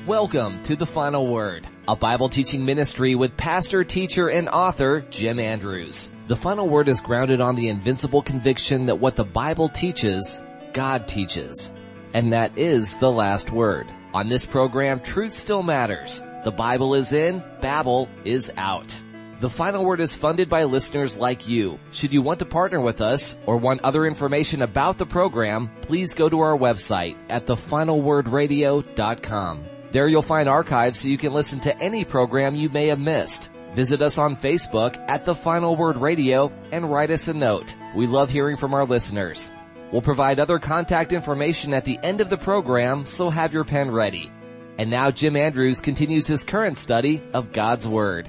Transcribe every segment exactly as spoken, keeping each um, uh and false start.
Welcome to The Final Word, a Bible teaching ministry with pastor, teacher, and author Jim Andrews. The Final Word is grounded on the invincible conviction that what the Bible teaches, God teaches. And that is the last word. On this program, truth still matters. The Bible is in, Babel is out. The Final Word is funded by listeners like you. Should you want to partner with us or want other information about the program, please go to our website at the final word radio dot com. There you'll find archives so you can listen to any program you may have missed. Visit us on Facebook at The Final Word Radio and write us a note. We love hearing from our listeners. We'll provide other contact information at the end of the program, so have your pen ready. And now Jim Andrews continues his current study of God's Word.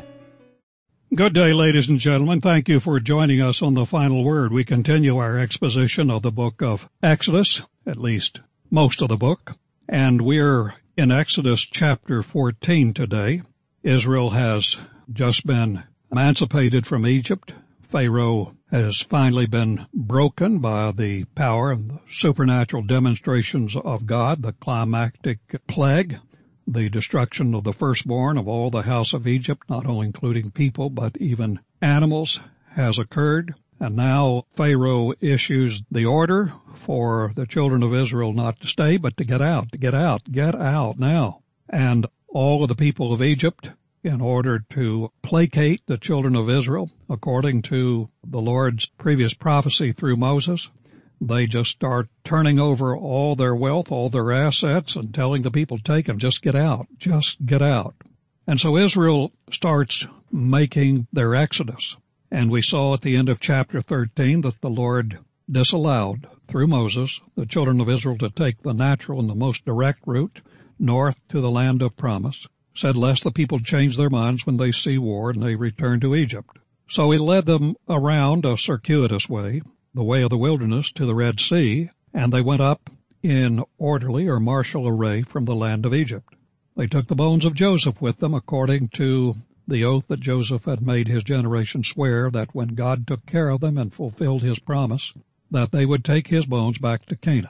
Good day, ladies and gentlemen. Thank you for joining us on The Final Word. We continue our exposition of the book of Exodus, at least most of the book, and we're in Exodus chapter fourteen today. Israel has just been emancipated from Egypt. Pharaoh has finally been broken by the power and the supernatural demonstrations of God, the climactic plague, the destruction of the firstborn of all the house of Egypt, not only including people but even animals, has occurred. And now Pharaoh issues the order for the children of Israel not to stay, but to get out, to get out, get out now. And all of the people of Egypt, in order to placate the children of Israel, according to the Lord's previous prophecy through Moses, they just start turning over all their wealth, all their assets, and telling the people, take them, just get out, just get out. And so Israel starts making their exodus. And we saw at the end of chapter thirteen that the Lord disallowed, through Moses, the children of Israel to take the natural and the most direct route north to the land of promise, said lest the people change their minds when they see war and they return to Egypt. So he led them around a circuitous way, the way of the wilderness, to the Red Sea, and they went up in orderly or martial array from the land of Egypt. They took the bones of Joseph with them, according to the oath that Joseph had made his generation swear, that when God took care of them and fulfilled his promise, that they would take his bones back to Canaan.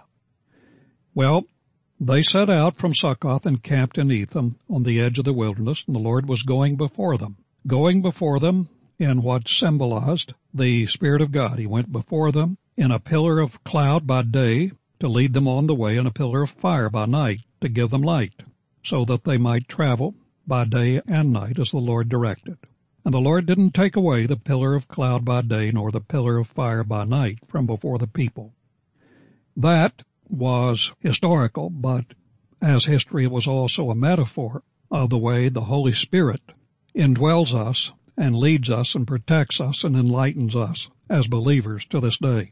Well, they set out from Succoth and camped in Etham on the edge of the wilderness, and the Lord was going before them. Going before them in what symbolized the Spirit of God. He went before them in a pillar of cloud by day to lead them on the way, and a pillar of fire by night to give them light, so that they might travel by day and night as the Lord directed. And the Lord didn't take away the pillar of cloud by day nor the pillar of fire by night from before the people. That was historical, but as history, it was also a metaphor of the way the Holy Spirit indwells us and leads us and protects us and enlightens us as believers to this day.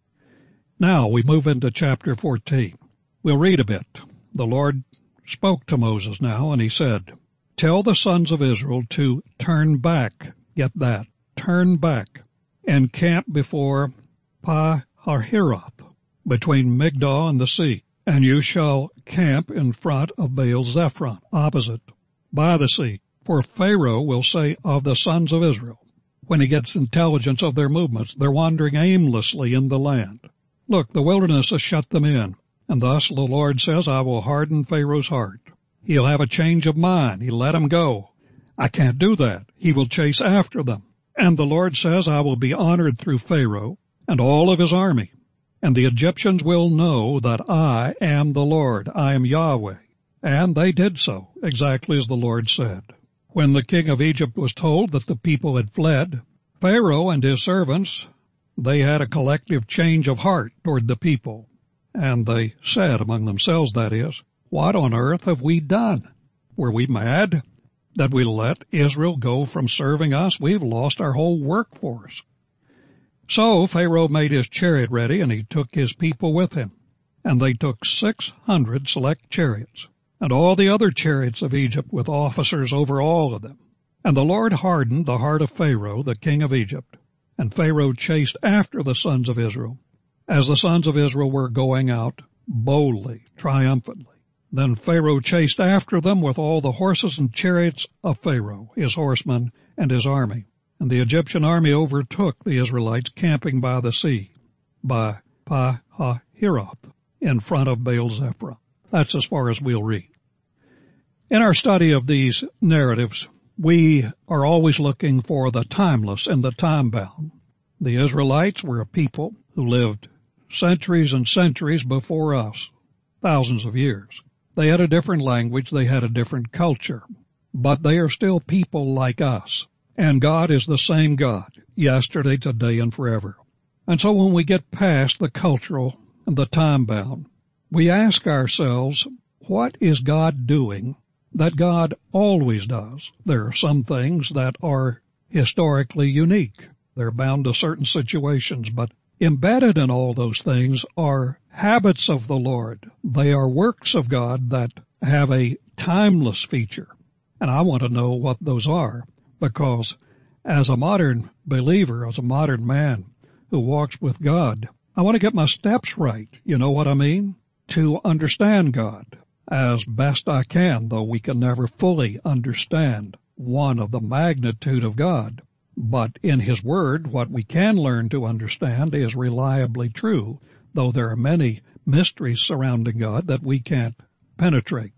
Now we move into chapter fourteen. We'll read a bit. The Lord spoke to Moses now, and he said, tell the sons of Israel to turn back, get that, turn back, and camp before Pi-hahiroth, between Migdol and the sea. And you shall camp in front of Baal-zephon, opposite, by the sea. For Pharaoh will say of the sons of Israel, when he gets intelligence of their movements, they're wandering aimlessly in the land. Look, the wilderness has shut them in, and thus the Lord says, I will harden Pharaoh's heart. He'll have a change of mind. He'll let them go. I can't do that. He will chase after them. And the Lord says, I will be honored through Pharaoh and all of his army. And the Egyptians will know that I am the Lord. I am Yahweh. And they did so, exactly as the Lord said. When the king of Egypt was told that the people had fled, Pharaoh and his servants, they had a collective change of heart toward the people. And they said among themselves, that is, what on earth have we done? Were we mad that we let Israel go from serving us? We've lost our whole workforce. So Pharaoh made his chariot ready, and he took his people with him. And they took six hundred select chariots, and all the other chariots of Egypt with officers over all of them. And the Lord hardened the heart of Pharaoh, the king of Egypt. And Pharaoh chased after the sons of Israel, as the sons of Israel were going out boldly, triumphantly. Then Pharaoh chased after them with all the horses and chariots of Pharaoh, his horsemen, and his army. And the Egyptian army overtook the Israelites camping by the sea, by Pi-hahiroth, in front of Baal-zephon. That's as far as we'll read. In our study of these narratives, we are always looking for the timeless and the time-bound. The Israelites were a people who lived centuries and centuries before us, thousands of years. They had a different language, they had a different culture, but they are still people like us. And God is the same God, yesterday, today, and forever. And so when we get past the cultural and the time-bound, we ask ourselves, what is God doing that God always does? There are some things that are historically unique. They're bound to certain situations, but embedded in all those things are habits of the Lord. They are works of God that have a timeless feature. And I want to know what those are, because as a modern believer, as a modern man who walks with God, I want to get my steps right. You know what I mean? To understand God as best I can, though we can never fully understand one of the magnitude of God. But in His Word, what we can learn to understand is reliably true, though there are many mysteries surrounding God that we can't penetrate.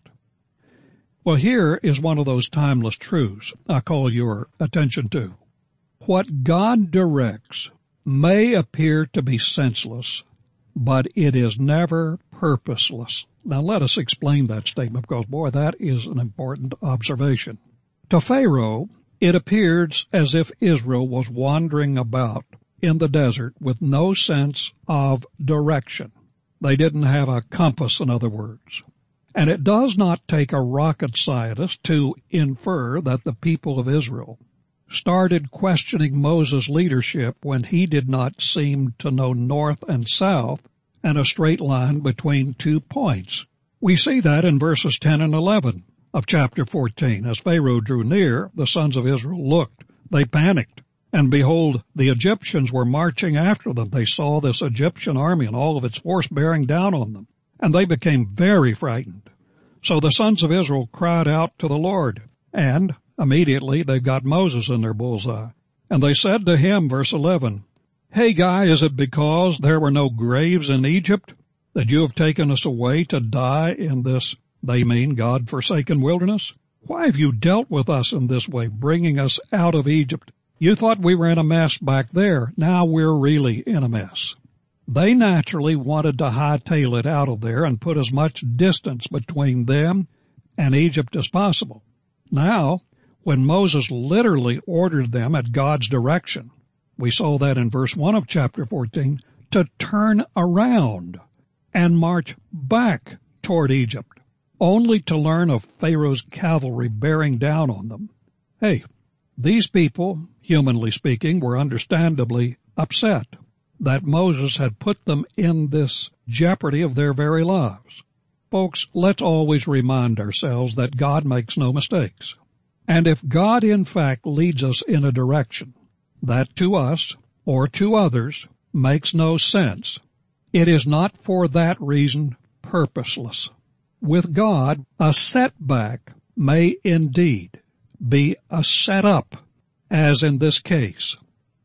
Well, here is one of those timeless truths I call your attention to. What God directs may appear to be senseless, but it is never purposeless. Now let us explain that statement, because boy, that is an important observation. To Pharaoh, it appears as if Israel was wandering about in the desert with no sense of direction. They didn't have a compass, in other words. And it does not take a rocket scientist to infer that the people of Israel started questioning Moses' leadership when he did not seem to know north and south and a straight line between two points. We see that in verses ten and eleven of chapter fourteen. As Pharaoh drew near, the sons of Israel looked. They panicked. And behold, the Egyptians were marching after them. They saw this Egyptian army and all of its force bearing down on them. And they became very frightened. So the sons of Israel cried out to the Lord. And immediately they got Moses in their bullseye. And they said to him, verse eleven, "Hey, guy, is it because there were no graves in Egypt that you have taken us away to die in this," they mean, God-forsaken wilderness? "Why have you dealt with us in this way, bringing us out of Egypt? You thought we were in a mess back there. Now we're really in a mess." They naturally wanted to hightail it out of there and put as much distance between them and Egypt as possible. Now, when Moses literally ordered them at God's direction, we saw that in verse one of chapter fourteen, to turn around and march back toward Egypt, only to learn of Pharaoh's cavalry bearing down on them. Hey, these people, humanly speaking, were understandably upset that Moses had put them in this jeopardy of their very lives. Folks, let's always remind ourselves that God makes no mistakes. And if God in fact leads us in a direction that to us or to others makes no sense, it is not for that reason purposeless. With God, a setback may indeed be a setup, as in this case.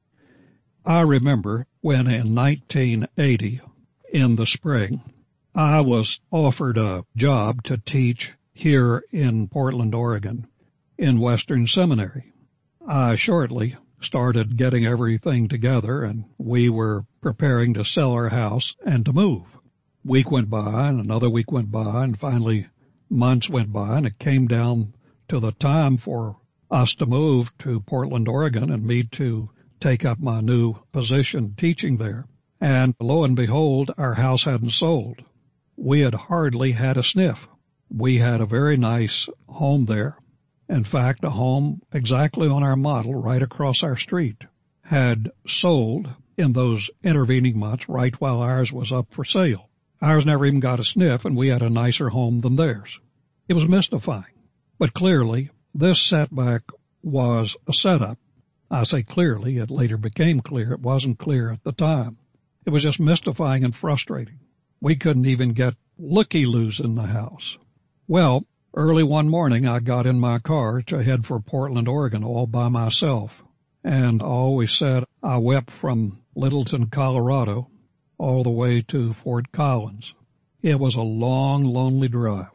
I remember when in nineteen eighty, in the spring, I was offered a job to teach here in Portland, Oregon, in Western Seminary. I shortly started getting everything together, and we were preparing to sell our house and to move. Week went by, and another week went by, and finally months went by, and it came down to the time for us to move to Portland, Oregon, and me to take up my new position teaching there. And lo and behold, our house hadn't sold. We had hardly had a sniff. We had a very nice home there. In fact, a home exactly on our model right across our street had sold in those intervening months right while ours was up for sale. Ours never even got a sniff, and we had a nicer home than theirs. It was mystifying. But clearly, this setback was a setup. I say clearly, it later became clear. It wasn't clear at the time. It was just mystifying and frustrating. We couldn't even get looky-loos in the house. Well, early one morning I got in my car to head for Portland, Oregon, all by myself. And I always said I wept from Littleton, Colorado, all the way to Fort Collins. It was a long, lonely drive.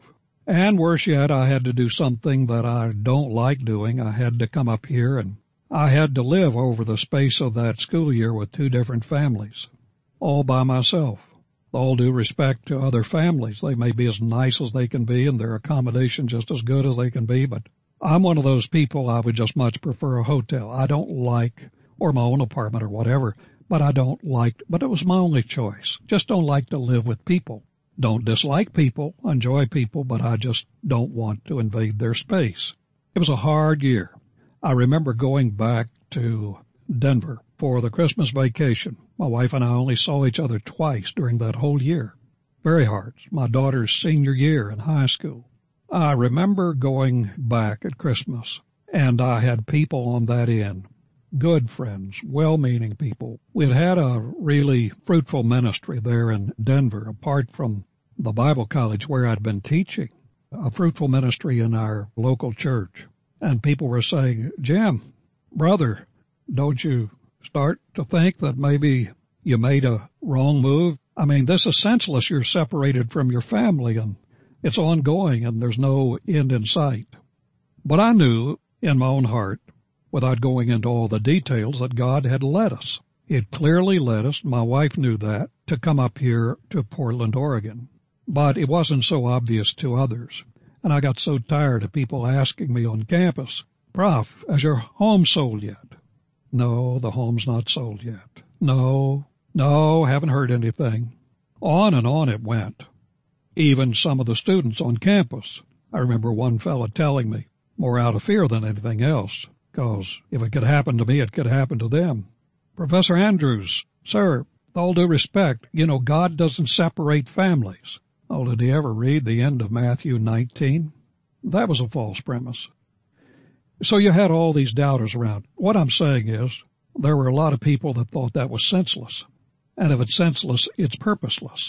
And worse yet, I had to do something that I don't like doing. I had to come up here and I had to live over the space of that school year with two different families, all by myself. With all due respect to other families, they may be as nice as they can be and their accommodation just as good as they can be, but I'm one of those people, I would just much prefer a hotel. I don't like, or my own apartment or whatever, but I don't like, but it was my only choice. Just don't like to live with people. Don't dislike people, enjoy people, but I just don't want to invade their space. It was a hard year. I remember going back to Denver for the Christmas vacation. My wife and I only saw each other twice during that whole year. Very hard. My daughter's senior year in high school. I remember going back at Christmas, and I had people on that end, good friends, well-meaning people. We'd had a really fruitful ministry there in Denver, apart from the Bible college where I'd been teaching, a fruitful ministry in our local church. And people were saying, Jim, brother, don't you start to think that maybe you made a wrong move? I mean, this is senseless. You're separated from your family, and it's ongoing, and there's no end in sight. But I knew in my own heart, without going into all the details, that God had led us. He had clearly led us, my wife knew that, to come up here to Portland, Oregon. But it wasn't so obvious to others. And I got so tired of people asking me on campus, Prof, has your home sold yet? No, the home's not sold yet. No, no, haven't heard anything. On and on it went. Even some of the students on campus. I remember one fellow telling me, more out of fear than anything else, because if it could happen to me, it could happen to them. Professor Andrews, sir, with all due respect, you know, God doesn't separate families. Oh, did he ever read the end of Matthew nineteen? That was a false premise. So you had all these doubters around. What I'm saying is, there were a lot of people that thought that was senseless. And if it's senseless, it's purposeless.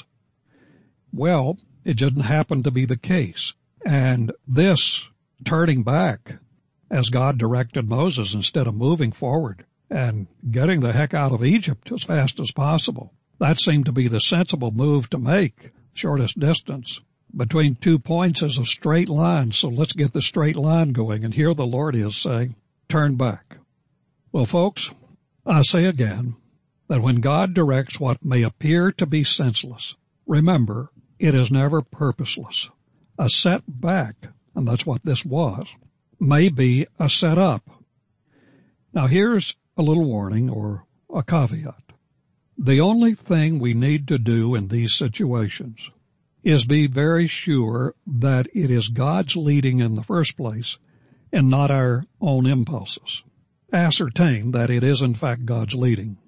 Well, it didn't happen to be the case. And this turning back, as God directed Moses, instead of moving forward and getting the heck out of Egypt as fast as possible, that seemed to be the sensible move to make. Shortest distance between two points is a straight line, so let's get the straight line going. And here the Lord is saying, turn back. Well, folks, I say again that when God directs what may appear to be senseless, remember, it is never purposeless. A setback, and that's what this was, may be a setup. Now here's a little warning or a caveat. The only thing we need to do in these situations is be very sure that it is God's leading in the first place and not our own impulses. Ascertain that it is in fact God's leading.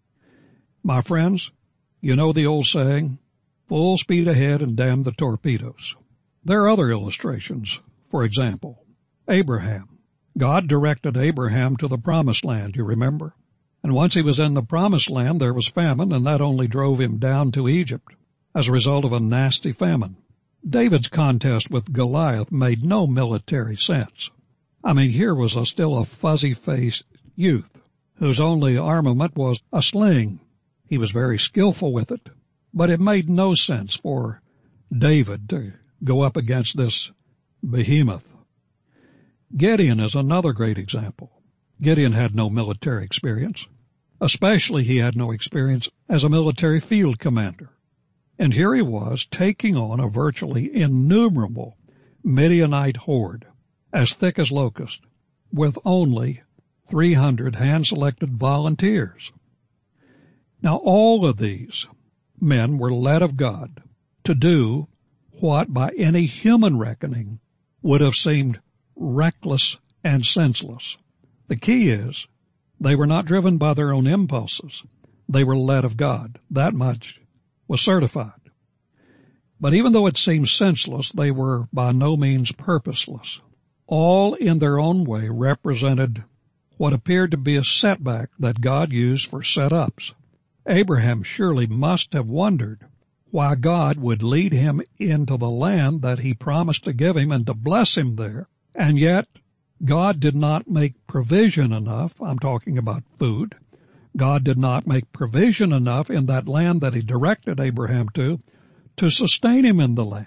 My friends, you know the old saying, full speed ahead and damn the torpedoes. There are other illustrations. For example, Abraham. God directed Abraham to the promised land, you remember? And once he was in the promised land, there was famine, and that only drove him down to Egypt as a result of a nasty famine. David's contest with Goliath made no military sense. I mean, here was a still a fuzzy-faced youth whose only armament was a sling. He was very skillful with it, but it made no sense for David to go up against this behemoth. Gideon is another great example. Gideon had no military experience. Especially he had no experience as a military field commander. And here he was taking on a virtually innumerable Midianite horde, as thick as locusts, with only three hundred hand-selected volunteers. Now all of these men were led of God to do what by any human reckoning would have seemed reckless and senseless. The key is they were not driven by their own impulses. They were led of God. That much was certified. But even though it seemed senseless, they were by no means purposeless. All in their own way represented what appeared to be a setback that God used for setups. Abraham surely must have wondered why God would lead him into the land that he promised to give him and to bless him there, and yet God did not make provision enough. I'm talking about food. God did not make provision enough in that land that he directed Abraham to, to sustain him in the land.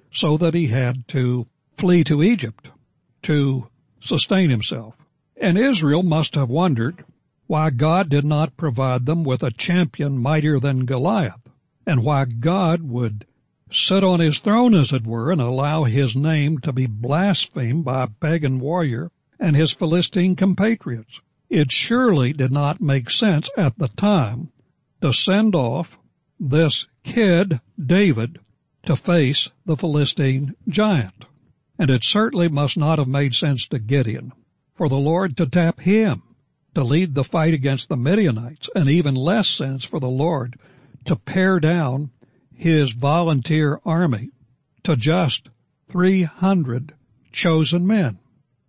so that he had to flee to Egypt to sustain himself. And Israel must have wondered why God did not provide them with a champion mightier than Goliath, and why God would sit on his throne, as it were, and allow his name to be blasphemed by a pagan warrior and his Philistine compatriots. It surely did not make sense at the time to send off this kid, David, to face the Philistine giant. And it certainly must not have made sense to Gideon for the Lord to tap him to lead the fight against the Midianites, and even less sense for the Lord to pare down his volunteer army to just three hundred chosen men.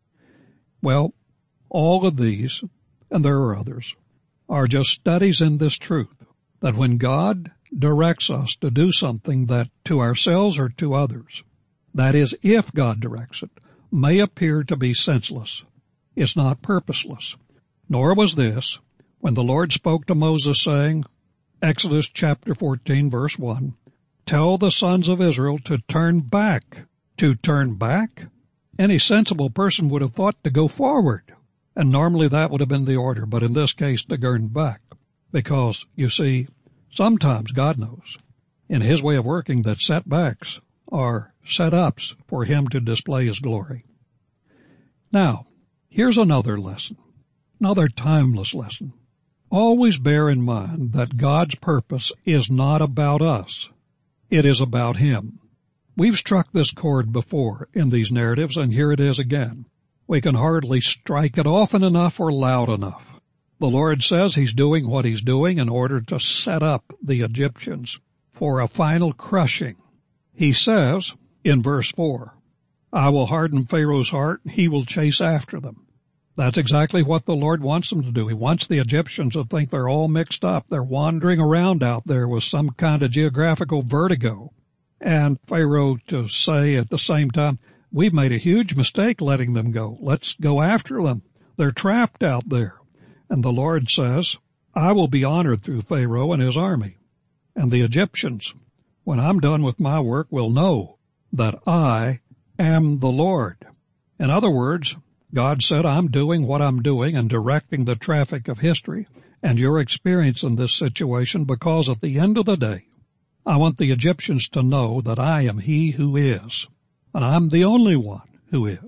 Well, all of these, and there are others, are just studies in this truth, that when God directs us to do something that to ourselves or to others, that is, if God directs it, may appear to be senseless, it's not purposeless. Nor was this when the Lord spoke to Moses, saying, Exodus chapter fourteen, verse one, tell the sons of Israel to turn back. To turn back? Any sensible person would have thought to go forward. And normally that would have been the order, but in this case to turn back. Because, you see, sometimes God knows, in his way of working, that setbacks are set-ups for him to display his glory. Now, here's another lesson, another timeless lesson. Always bear in mind that God's purpose is not about us. It is about him. We've struck this chord before in these narratives, and here it is again. We can hardly strike it often enough or loud enough. The Lord says he's doing what he's doing in order to set up the Egyptians for a final crushing. He says in verse four, I will harden Pharaoh's heart, he will chase after them. That's exactly what the Lord wants them to do. He wants the Egyptians to think they're all mixed up. They're wandering around out there with some kind of geographical vertigo. And Pharaoh to say at the same time, we've made a huge mistake letting them go. Let's go after them. They're trapped out there. And the Lord says, I will be honored through Pharaoh and his army. And the Egyptians, when I'm done with my work, will know that I am the Lord. In other words, God said, I'm doing what I'm doing and directing the traffic of history and your experience in this situation, because at the end of the day, I want the Egyptians to know that I am he who is, and I'm the only one who is.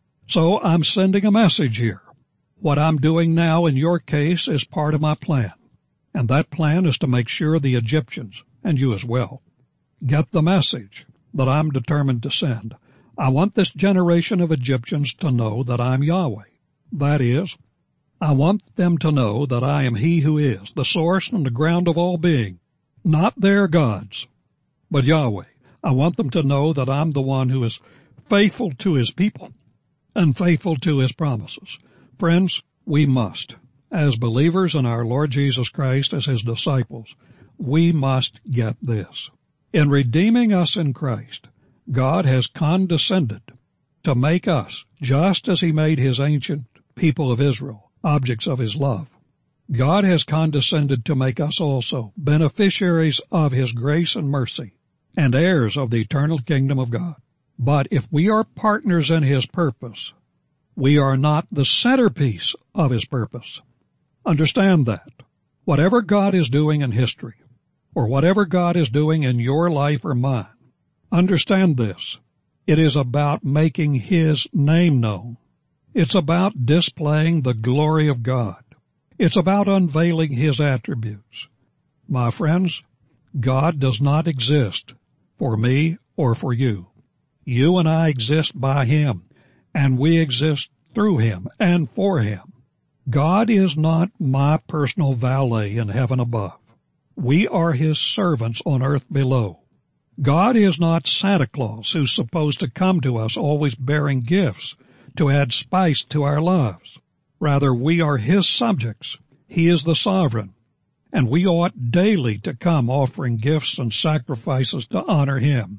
So I'm sending a message here. What I'm doing now in your case is part of my plan, and that plan is to make sure the Egyptians, and you as well, get the message that I'm determined to send. I want this generation of Egyptians to know that I'm Yahweh. That is, I want them to know that I am he who is, the source and the ground of all being, not their gods, but Yahweh. I want them to know that I'm the one who is faithful to his people and faithful to his promises. Friends, we must, as believers in our Lord Jesus Christ, as his disciples, we must get this. In redeeming us in Christ, God has condescended to make us, just as he made his ancient people of Israel, objects of his love. God has condescended to make us also beneficiaries of his grace and mercy and heirs of the eternal kingdom of God. But if we are partners in his purpose, we are not the centerpiece of his purpose. Understand that. Whatever God is doing in history, or whatever God is doing in your life or mine, understand this. It is about making his name known. It's about displaying the glory of God. It's about unveiling his attributes. My friends, God does not exist for me or for you. You and I exist by him, and we exist through him and for him. God is not my personal valet in heaven above. We are his servants on earth below. God is not Santa Claus, who's supposed to come to us always bearing gifts to add spice to our lives. Rather, we are his subjects. He is the sovereign, and we ought daily to come offering gifts and sacrifices to honor him.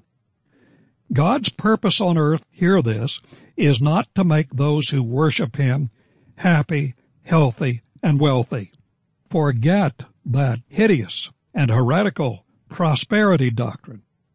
God's purpose on earth, hear this, is not to make those who worship him happy, healthy, and wealthy. Forget that hideous and heretical prosperity doctrine.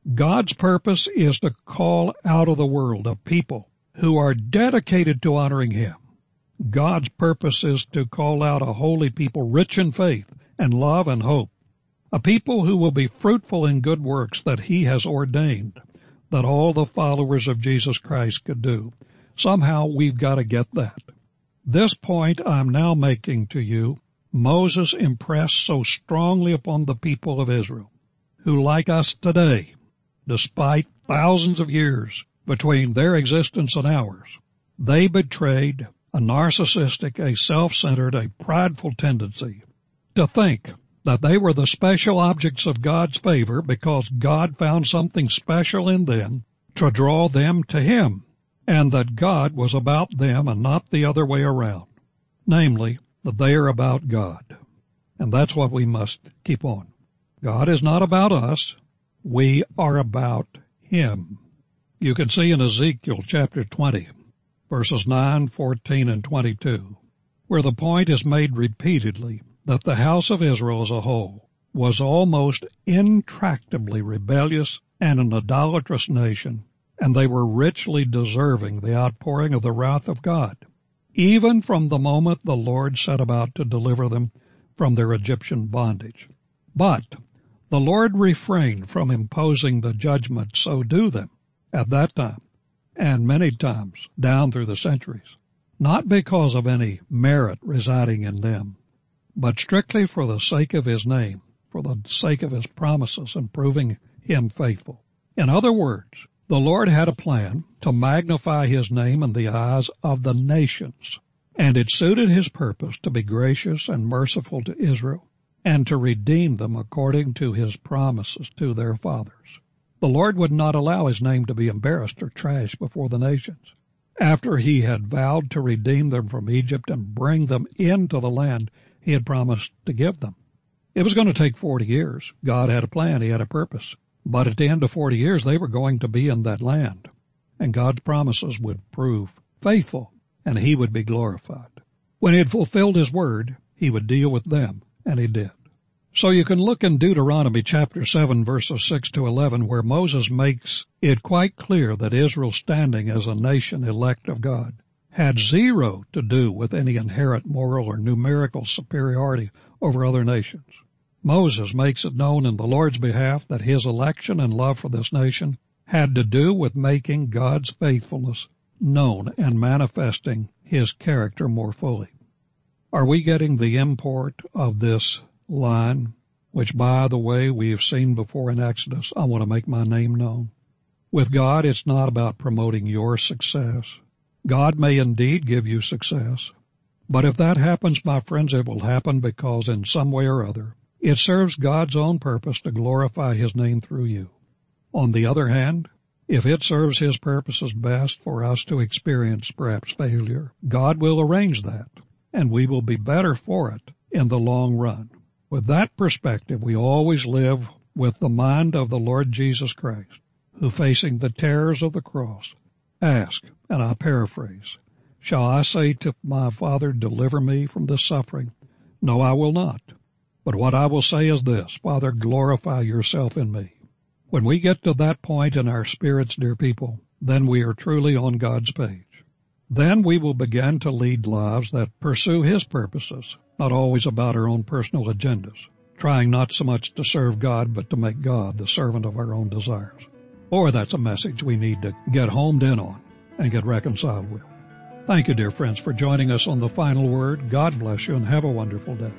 God's purpose is to call out of the world a people who are dedicated to honoring Him. God's purpose is to call out a holy people rich in faith and love and hope, a people who will be fruitful in good works that He has ordained that all the followers of Jesus Christ could do. Somehow we've got to get that. This point I'm now making to you, Moses impressed so strongly upon the people of Israel, who, like us today, despite thousands of years between their existence and ours, they betrayed a narcissistic, a self-centered, a prideful tendency to think that they were the special objects of God's favor because God found something special in them to draw them to Him, and that God was about them and not the other way around, namely, that they are about God. And that's what we must keep on. God is not about us. We are about Him. You can see in Ezekiel chapter twenty, verses nine, fourteen, and twenty-two, where the point is made repeatedly that the house of Israel as a whole was almost intractably rebellious and an idolatrous nation, and they were richly deserving the outpouring of the wrath of God, even from the moment the Lord set about to deliver them from their Egyptian bondage. But the Lord refrained from imposing the judgment so due them at that time, and many times down through the centuries, not because of any merit residing in them, but strictly for the sake of His name, for the sake of His promises and proving Him faithful. In other words, the Lord had a plan to magnify His name in the eyes of the nations, and it suited His purpose to be gracious and merciful to Israel and to redeem them according to His promises to their fathers. The Lord would not allow His name to be embarrassed or trashed before the nations. After He had vowed to redeem them from Egypt and bring them into the land He had promised to give them. It was going to take forty years. God had a plan. He had a purpose. But at the end of forty years, they were going to be in that land, and God's promises would prove faithful, and He would be glorified. When He had fulfilled His word, He would deal with them, and He did. So you can look in Deuteronomy chapter seven, verses six to eleven, where Moses makes it quite clear that Israel's standing as a nation elect of God had zero to do with any inherent moral or numerical superiority over other nations. Moses makes it known in the Lord's behalf that his election and love for this nation had to do with making God's faithfulness known and manifesting His character more fully. Are we getting the import of this line, which, by the way, we have seen before in Exodus? I want to make my name known. With God, it's not about promoting your success. God may indeed give you success, but if that happens, my friends, it will happen because in some way or other, it serves God's own purpose to glorify His name through you. On the other hand, if it serves His purposes best for us to experience perhaps failure, God will arrange that, and we will be better for it in the long run. With that perspective, we always live with the mind of the Lord Jesus Christ, who, facing the terrors of the cross, asked, and I paraphrase, "Shall I say to my Father, deliver me from this suffering? No, I will not. But what I will say is this, Father, glorify Yourself in me." When we get to that point in our spirits, dear people, then we are truly on God's page. Then we will begin to lead lives that pursue His purposes, not always about our own personal agendas, trying not so much to serve God, but to make God the servant of our own desires. Or that's a message we need to get homed in on and get reconciled with. Thank you, dear friends, for joining us on The Final Word. God bless you and have a wonderful day.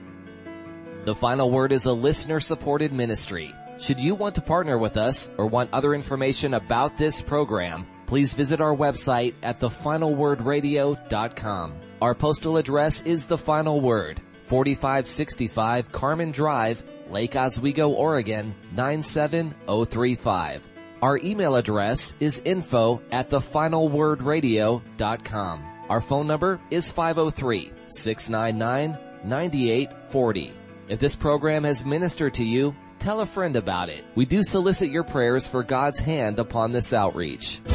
The Final Word is a listener-supported ministry. Should you want to partner with us or want other information about this program, please visit our website at the final word radio dot com. Our postal address is The Final Word, forty-five sixty-five Carmen Drive, Lake Oswego, Oregon, nine seven zero three five. Our email address is info at the final word radio dot com. Our phone number is five oh three, six nine nine, nine eight four oh. If this program has ministered to you, tell a friend about it. We do solicit your prayers for God's hand upon this outreach.